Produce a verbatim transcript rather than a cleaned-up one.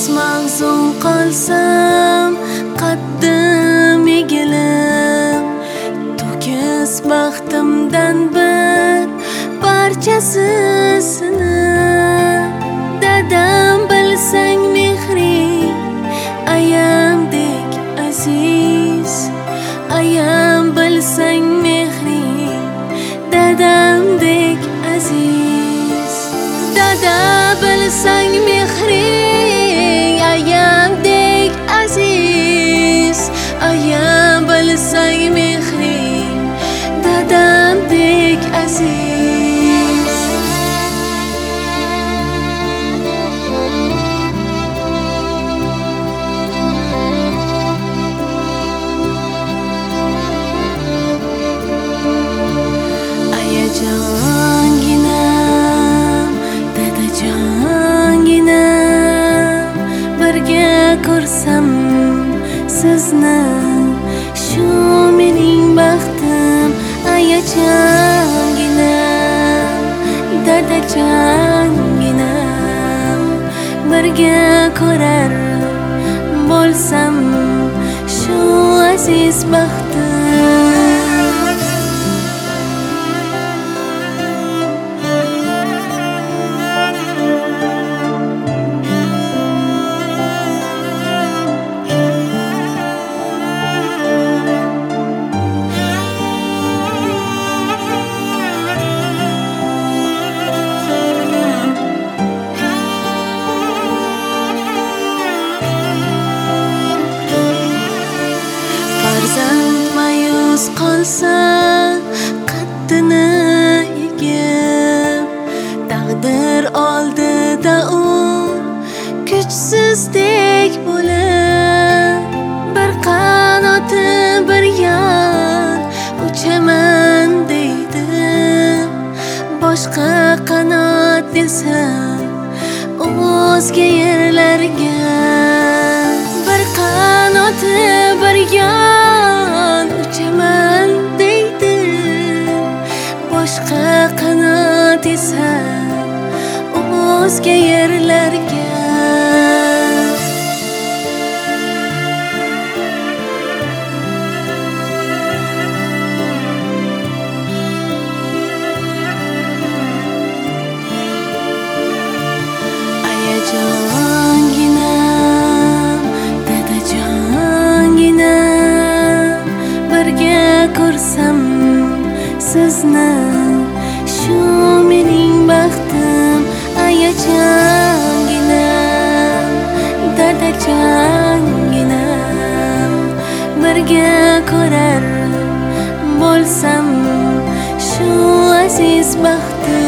mahzun qolsam, qaddim egilib, to'kis baxtimdan bir parchasini. Dadam bilsang mehring, ayamdek aziz. Ayam bilsang mehring, dadamdek aziz. Dada bilsang mehring, ayamdek aziz. Ayam bilsang mehring, dadamdek aziz. Ayajonginam, dadajonginam, birga ko'rsam sizni, shu mening baxtim. Ayajonginam, dadajonginam, birga ko'rar bo'lsam shu aziz baxtim. Farzand mayus qolsa, qaddini egib, taqdir oldida u kuchsizdek bo'lib, bir qanoti bir yon uchaman deydi. Boshqa qanot desa o'zga yerlarga, bir qanoti bir yon uchaman deydi. Boshqa qanot esa o'zga yerlarga. Ayajonginam, dadajonginam, birga ko'rsam sizni, shu mening baxtim. Ayajonginam, dadajonginam, birga ko'rar bo'lsam shu aziz baxtim.